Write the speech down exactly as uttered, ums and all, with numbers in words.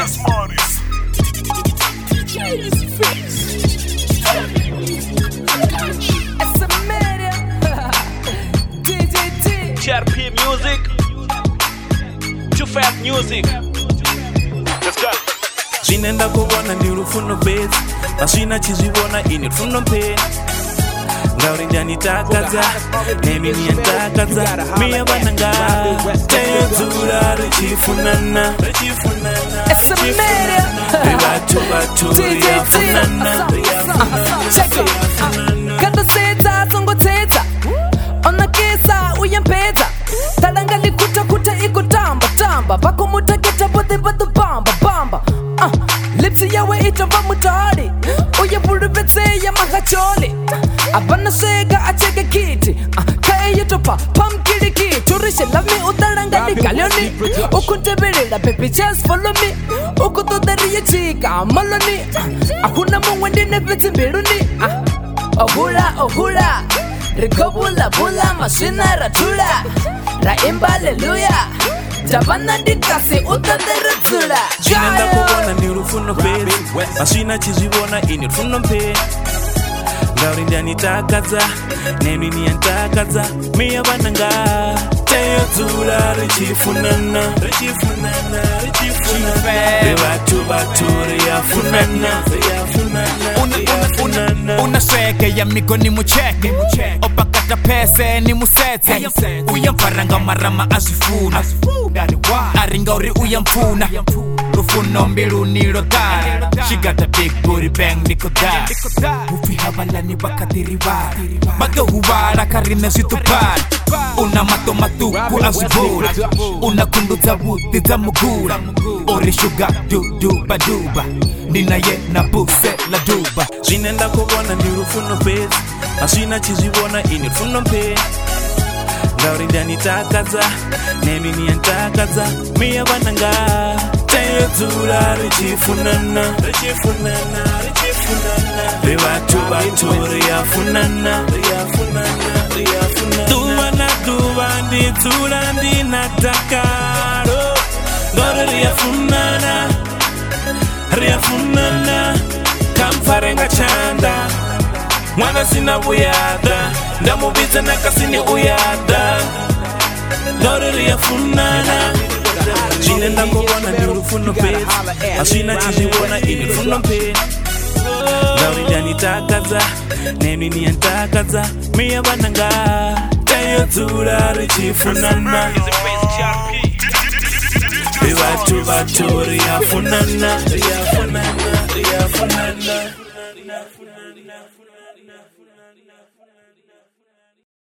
That's artist. D J Easy Fix. S M Media. D J T. G R P Music. Too Fat Music. Let's go. Zvinenda kuona ndirufuno base pasina chizvivona ini rufuno mpeni ngauri ndanitakadza nemi niyantakadza miya vananga tedzura richifunana rivatu vatu riyafunana kandoseta songoteta onakesa uyempedza talanga likuta kuta ikutamba tamba pakumutaketa bode bode bamba bamba uh, lipsi yawe itava mutari uyevuluvetse ya mahachole abana swega acheke kiti uh, kaeyitopa pamkiliki turishe love me utalanga ligalioni ukuntebelela baby just follow me ukutodariye chika maloni uh, akuna mungwe ndinevetse mbiluni uh, ohula ohula Rikobula bula mashina ratula Raimba haleluya Tabana dikasi utaderezula Zvinenda kuona ndirufuno peri pasina chizvivona ini rufuno mpeni ngauri ndanitakadza nemi niyantakadza miya vananga tedzura richifunana rivatu vatu riyafunana unasweke ya migo ni mucheke opakata pese ni musetse uyamfaranga marama azifuna aringa uri uyampfuna rufuno mbilu nilodara she got a big booty bang nikoda ufi havalani vakatiriva magehuvara karine zvitupara una mato matuku azvibura una kundu dzavuti dzamugura uri shuga dudubaduba ndinaye na buse la duba zvinenda kuvona ndirufuno pesi pasina chizvivona ini rufuno mpeni ngauri ndanitakadza nemi niyantakadza miya vananga tedzura richifunana rivatu vatu riyafunana duva naduva ndidzura ndinatakaro ngori riyafunana riyafunana kamfarenga chanda mwana sina uyada ndamuvidza nakasini uyada ngori riyafunana zvinenda kuvona ndirufuno pesi pasina chizvivona ini rufuno mpeni ngauri ndanitakadza nemi niyantakadza miya vananga tedzura richifunana rivatu vatu riyafunana